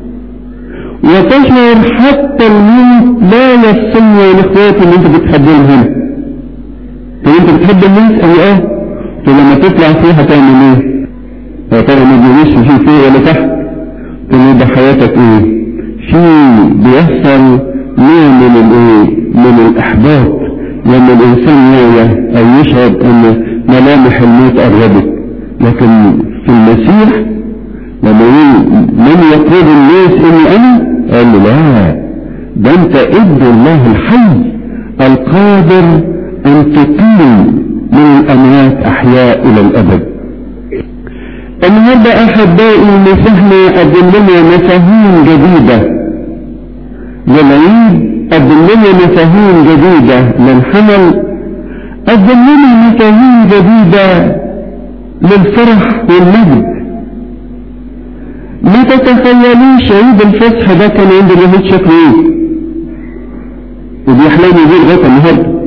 وتشعر حتى الموت لا يفصلني عن اخواتي اللي انت بتحبهم هنا. طب انت بتحب الناس؟ قال اه. طب لما تطلع فيها تعمل ايه؟ يا ترى ما بيجيش في فوق ولا تحت؟ تقول ده حياتك ايه؟ في بيحصل نوع من الايه؟ من الاحباط لما الانسان يعي او يشعر ان ملامح الموت قربت. لكن في المسيح لما يقول من يقول الناس اني انا؟ قال له لا، ده انت ابن الله الحي القادر ان تقيم من الاموات احياء الى الابد. النهارده احبائي مسيحنا قدم لنا مفاهيم جديده للعيد، قدم لنا مفاهيم جديده للحمل، قدم لنا مفاهيم جديده للفرح والمجد. ما تتخيلوش عيد الفصح ده كان عند اليهود شكله ايه وبيحلم يجي لغايه النهارده.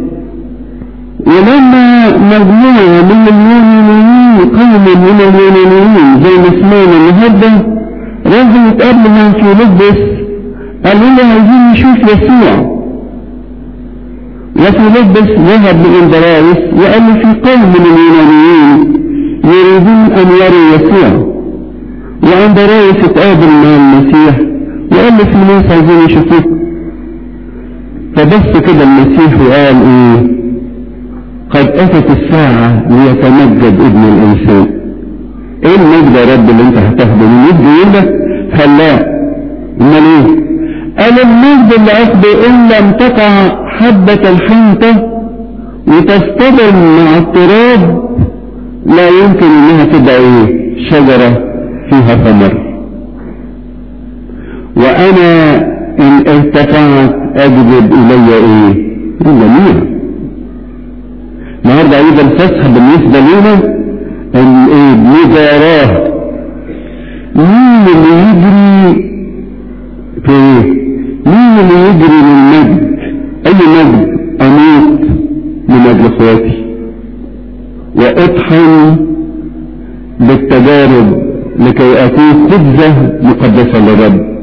ولما مجموعه من اليونانيين قوم من اليونانيين زي ما سمعنا النهارده راحوا يتقابلوا مع فيلبس قالوا له عايزين نشوف يسوع. وفيلبس ذهب لإندراوس وقال له في قوم من اليونانيين يريدون ان يروا يسوع. وإندراوس اتقابل مع المسيح وقال له في ناس عايزين يشوفوك. فبص كده المسيح وقال ايه؟ قد اتت الساعة ليتمجد ابن الانسان. ايه المجد يا رب اللي انت هتاخده من يد يدك؟ خلاه. امال ايه؟ قال المجد اللي اخده ان لم تقع حبة الحنطة وتصطدم مع التراب لا يمكن انها تبقى ايه؟ شجرة فيها ثمر. وانا ان ارتفعت اجذب الي ايه؟ الجميع. النهارده عيد الفصح بالنسبه لنا الايه؟ مجاراه. مين اللي يجري في ايه؟ مين اللي يجري للمجد؟ اي مجد؟ اموت من اجل اخواتي واطحن بالتجارب لكي اكون خبزة مقدسة للرب.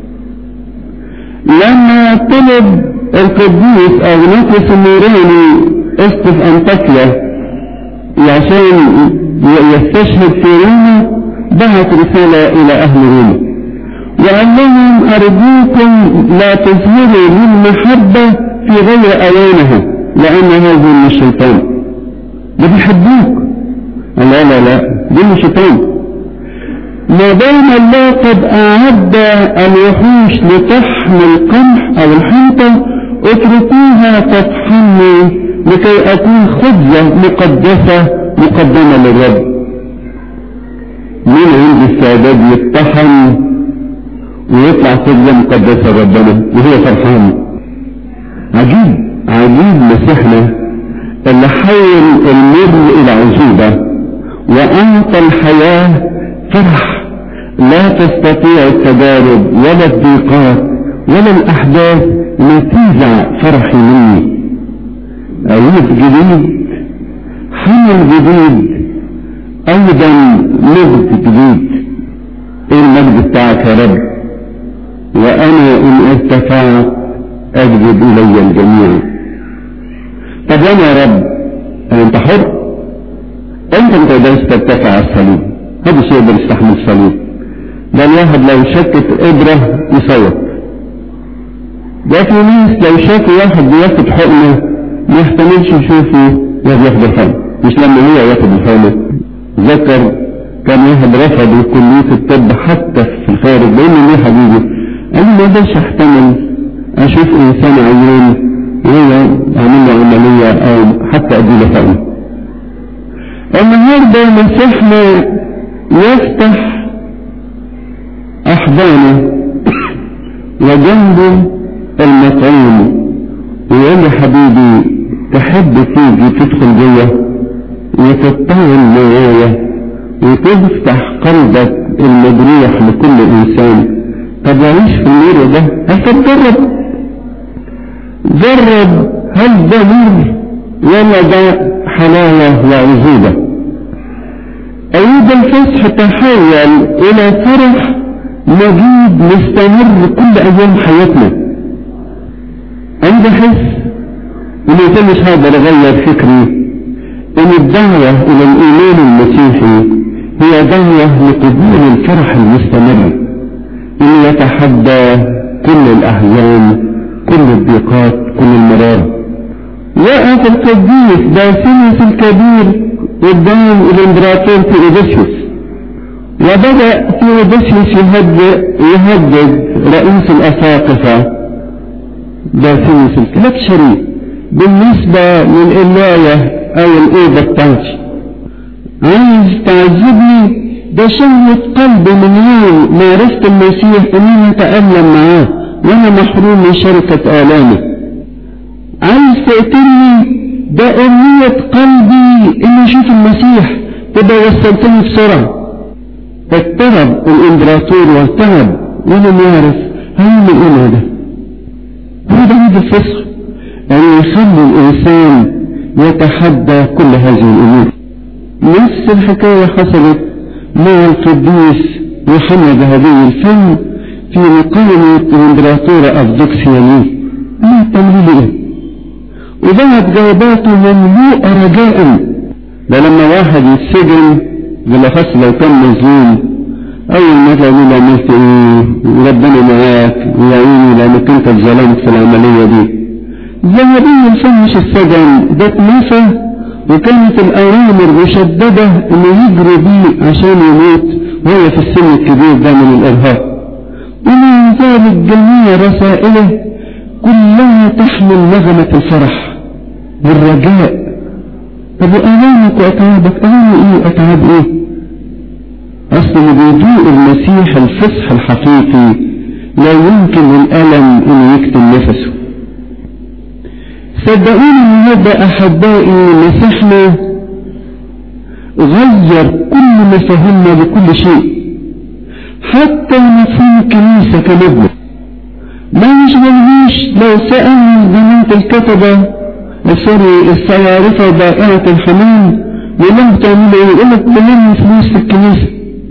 لما طلب القديس اغناطيوس النوراني اسقف انطاكيا عشان يستشهد في روما بعت رسالة الى اهل روما وقال لهم ارجوكم لا تظهروا للمحبة في غير اوانها لان هذا من الشيطان. ده بيحبوك. لا لا لا ده من الشيطان. ما دام الله قد أعد الوحوش لطحن القمح أو الحنطة اتركوها تطحني لكي أكون خبزة مقدسة مقدمة للرب. مين عند السعداد يطحن ويطلع خبزة مقدسة لربنا وهو فرحان؟ عجيب عجيب مسيحنا اللي حول المر إلى عزوبة وأعطى الحياة فرح لا تستطيع التجارب ولا الضيقات ولا الأحداث نتيجة فرحي مني. عيد جديد، حمل جديد، أيضا مجد جديد. إيه المجد بتاعك يا رب؟ وأنا إن ارتفعت أجذب إلي الجميع. طب أنا يا رب أنت حر، أنت ما تقدرش ترتفع على الصليب، هذا الشيء يقدر يستحمل الصليب. ده الواحد لو شكت إبرة يصوت. ده في ناس لو شافوا واحد بياخد حقنة ما يحتملش يشوفه ياخد الحقنة، مش لما هو ياخد الحقنة. ذكر كان واحد رفض كلية الطب حتى في الخارج، بيقول لي ليه حبيبي؟ قال لي ما اقدرش احتمل اشوف انسان عيان وهو عامل له عملية او حتى ادي له حقنة. النهارده مسيحنا يفتح احضانه وجنبه المطعوم ويقول لي حبيبي تحب تيجي تدخل جوه وتطعم معايا وتفتح قلبك المجروح لكل إنسان. طب يعيش في النور ده؟ هتجرب، جرب هل ده نور ولا ده حلاوة وعزوبة. عيد الفصح تحول إلى فرح مجيد مستمر كل أيام حياتنا. عندي حس إنه مش هقدر أغير فكري إن الدعوة إلى الإيمان المسيحي هي دعوة لقبول الفرح المستمر اللي يتحدى كل الأحزان، كل الضيقات، كل المرار. وقف القديس باسيليوس الكبير قدام الإمبراطور ثيودوسيوس، وبدأ ثيودوسيوس يهدد يهدد رئيس الأساقفة باسيليوس الكبير شريف بالنسبة للإلاية أو الإيبة بتاعتي. عايز تعذبني؟ ده شهوة قلبي من يوم ما عرفت المسيح إني أتألم معاه وأنا محروم من شركة آلامه. عايز تقتلني؟ ده أمنية قلبي إني أشوف المسيح، تبقى وصلتني بسرعة. اضطرب الإمبراطور وارتعب ولم يعرف هل إيه ده. هو ده عيد الفصح، أن يخلي الإنسان يتحدى كل هذه الأمور. نفس الحكاية حصلت مع القديس يوحنا ذهبي الفم في مقاومة الإمبراطورة أفدوكسيانية. ما تعملوا إيه؟ وبعد جواباته مملوءة رجاء. ده لما واحد يتسجن بالأخص لو كان مظلوم، أول ما تقول له عملت إيه وربنا معاك ويعيني لأنك أنت اتظلمت في العملية دي. ذهبي الفم مش السجن، ده اتنفى وكانت الأوامر مشددة إنه يجري بيه عشان يموت وهو في السن الكبير ده من الإرهاق. ومن ذلك جميع رسائله كلها تحمل نغمة الفرح والرجاء. طب وألامك وأتعابك، ألام إيه وأتعاب إيه؟ أصل بوضوء المسيح الفصح الحقيقي لا يمكن للألم أن يكتم نفسه. صدقوني ان هذا احبائي مسيحنا غير كل مفاهيمنا لكل شيء، حتى مفهوم الكنيسة كمبنى. ما يشغلنيش لو سأل بنات الكتبة سوري الصوارفة بائعة الحمام يقول تعمل ايه؟ يقول لك بلم فلوس في الكنيسة.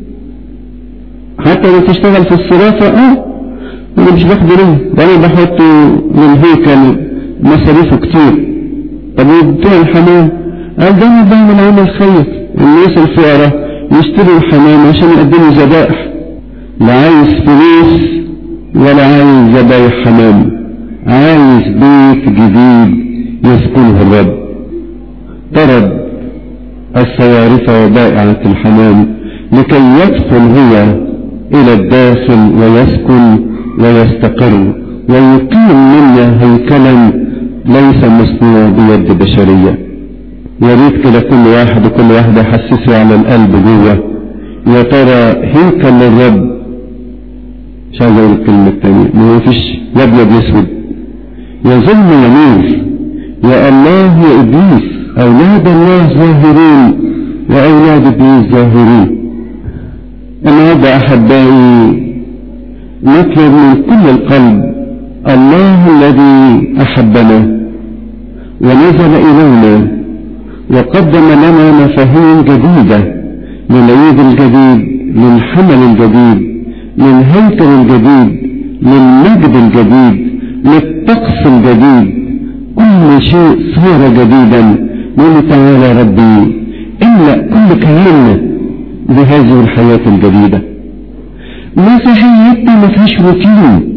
حتى لو تشتغل في الصرافة اه انا مش باخد ليه؟ ده انا بحطه للهيكل مصاريفه كتير. طب وبتوع الحمام قال ده انا بعمل عمل خير، الناس الفقراء يشتروا الحمام عشان يقدموا ذبائح. لا عايز فلوس ولا عايز ذبائح حمام، عايز بيت جديد يسكنه الرب. طرد الصوارف وبائعة الحمام لكي يدخل هو الى الداخل ويسكن ويستقر ويقيم منا هيكلا ليس مصنوع بيد بشرية. يريد كده كل واحد وكل واحدة يحسسه على القلب جوه يا ترى هيكل للرب. مش عايز اقول الكلمة التانية، ما فيش يا ابيض يسود يظل يميل. يا الله يا ابليس، اولاد الله ظاهرين واولاد ابليس ظاهرين. النهارده احبائي نطلب من كل القلب الله الذي أحبنا ونزل إلينا وقدم لنا مفاهيم جديدة للعيد الجديد، للحمل الجديد، للهيكل الجديد، للمجد الجديد، للطقس الجديد. كل شيء صار جديدا. نقول تعالى ربي املأ كل كياننا بهذه الحياة الجديدة. مسيحيتنا ما فيهاش روتين.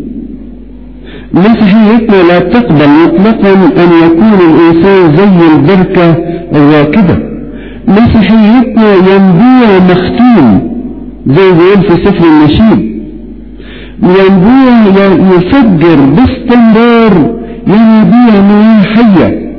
مسيحيتنا لا تقبل مطلقا ان يكون الانسان زي البركة الراكدة. مسيحيتنا ينبوع مختوم زي ما يقول في سفر النشيد، ينبوع يفجر باستمرار ينبوع مياه حية.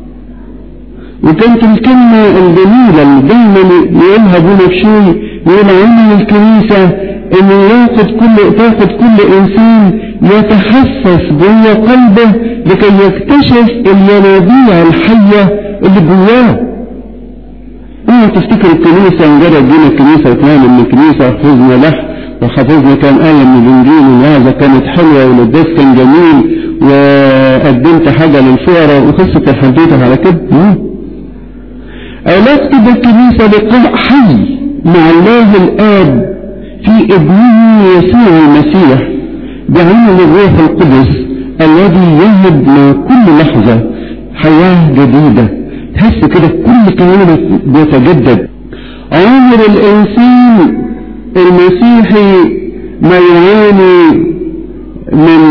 وكانت الكلمة الجميلة اللي دايما يقولها ابونا بشوي، يقول عمل الكنيسة ان ياخد كل تاخد كل انسان يتحسس جوه قلبه لكي يكتشف الينابيع الحية اللي جواه. اوعى تفتكر الكنيسة مجرد جينا الكنيسة وطلعنا من الكنيسة وحفظنا لحن وحفظنا كام آية من الإنجيل والوعظة كانت حلوة والقداس كان جميل وقدمت حاجة للفقراء وخلصت الحدوتة على كده. أولادت بالكنيسة لقاء حي مع الله الآب في ابنه يسوع المسيح بعمل الروح القدس الذي يهب مع كل لحظة حياة جديدة، تحس كده كل كلمة بيتجدد. عمر الإنسان المسيحي ما يعاني من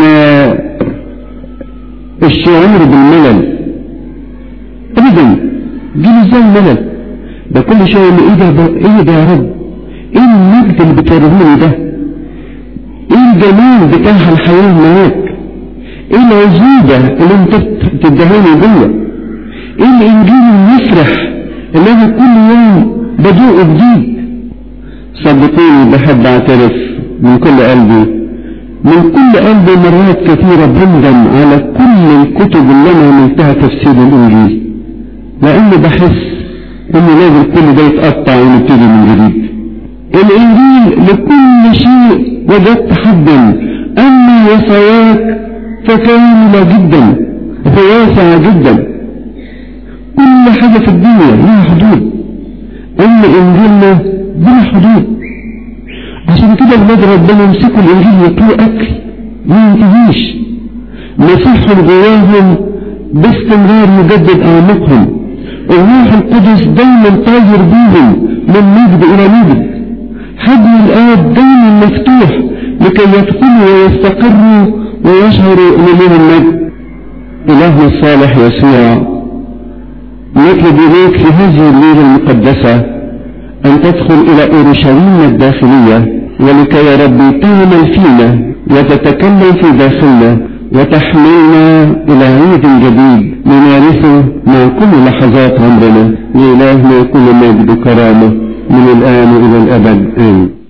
الشعور بالملل ابدا. جيل ازاي ملل؟ ده كل شيء ايه ده ايه ده يا رب؟ ايه المجد اللي بتوريهولي ده؟ ايه الجمال بتاع الحياة معاك؟ ايه العزوبة اللي انت بتدهاني جوه؟ ايه الانجيل المفرح اللي انا كل يوم بدوقه جديد؟ صدقوني بحب اعترف من كل قلبي من كل قلبي مرات كثيرة بندم على كل الكتب اللي انا عملتها تفسير الانجيل، لاني بحس ان لازم كل ده يتقطع ونبتدي من جديد. الانجيل لكل شيء وجدت حدا، اما وصاياك فكاملة جدا وواسعة جدا، كل حاجة في الدنيا لها حدود، اما انجيلنا بلا حدود. عشان كده الولاد ربنا يمسكوا الانجيل يطلعوا اكل ما ينتهيش، مسيحهم جواهم باستمرار يجدد اعماقهم. الروح القدس دايما طاير بيهم من مجد الى مجد، حجم الآب دايما مفتوح لكي يدخلوا ويستقروا ويشعروا ان لهم المجد. إلهنا الصالح يسوع نطلب إليك في هذه الليلة المقدسة أن تدخل إلى أورشليم الداخلية، ولكي يا ربي تعمل فينا وتتكلم في داخلنا وتحملنا إلى عيد جديد نمارسه مع كل لحظات عمرنا. لإلهنا كل مجد وكرامة من الآن إلى الأبد آمين.